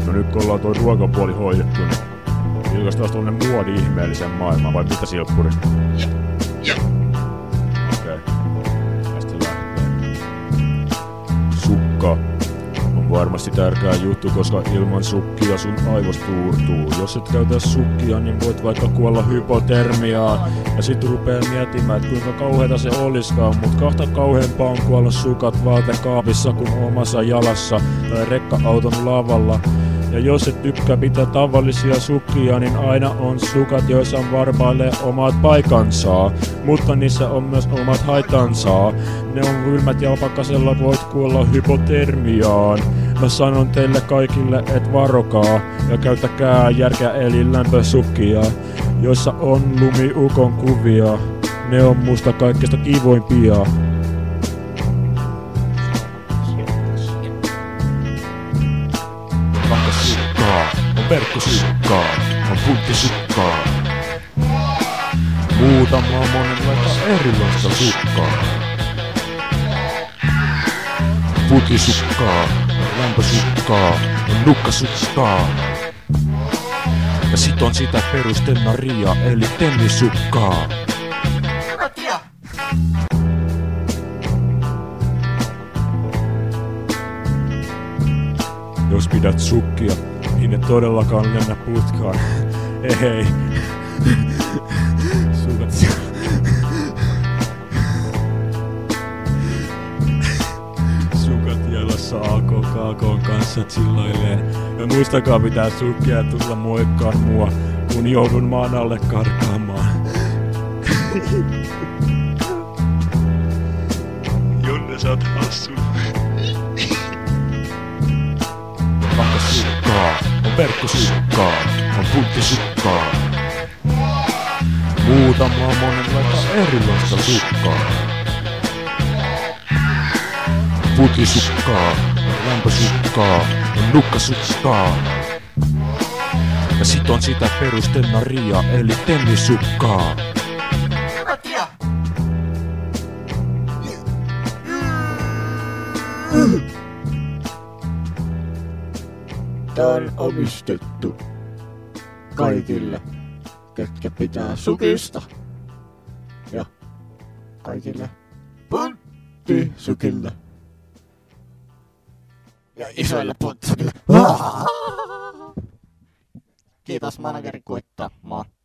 No nyt kun ollaan tuo ruokapuoli hoidettu, niin ilmaistaan tuollainen muodi ihmeelliseen maailmaan, vai mitä Silppuri? Joo. Okei. Tästä lähtee. Sukka on varmasti tärkeä juttu, koska ilman sukkia sun aivos tuurtuu. Jos et käytä sukkia, niin voit vaikka kuolla hypotermiaan. Ja sit rupee miettimään, että kuinka kauheeta se oliskaan. Mut kahta kauheampaa on kuolla sukat vaatekaapissa kuin omassa jalassa tai rekka-auton lavalla. Ja jos et tykkää pitää tavallisia sukkia, niin aina on sukat, joissa on varpaille omat paikansa. Mutta niissä on myös omat haitansa. Ne on kylmät ja pakkasella voit kuolla hypotermiaan. Mä sanon teille kaikille, et varokaa ja käyttäkää järkeä eli lämpösukkia, joissa on lumiukon kuvia. Ne on musta kaikista kivoimpia. Vakkasukkaa, on verkkosukkaa, on puttisukkaa. Muutama monenlaista erilaista sukkaa. Putisukkaa, lämpösukkaa, on nukkasukkaa. Ja sit on sitä perustennaria eli tennisukkaa. Jos pidät sukkia, niin et todellakaan lennä putkaan. Ei. Sukat sukat jalassa AKK:n kanssa chillailee. Ja muistakaa pitää sukkia ja tulla moikkaan mua, kun joudun maan alle karkaamaan. Jonne sä oot hassu. Vakkasukkaa, on verkkosukkaa, on puttisukkaa. Muutama monenlaista erilaista sukkaa. Putisukkaa, lämpösukkaa, on nukkasukkaa. Ja sit on sitä perustennaria eli tennisukkaa. Tää on omistettu kaikille, ketkä pitää sukista. Ja kaikille punttisukille. Ja isoille punttisukille. Kiitos manageri kuittaamaan.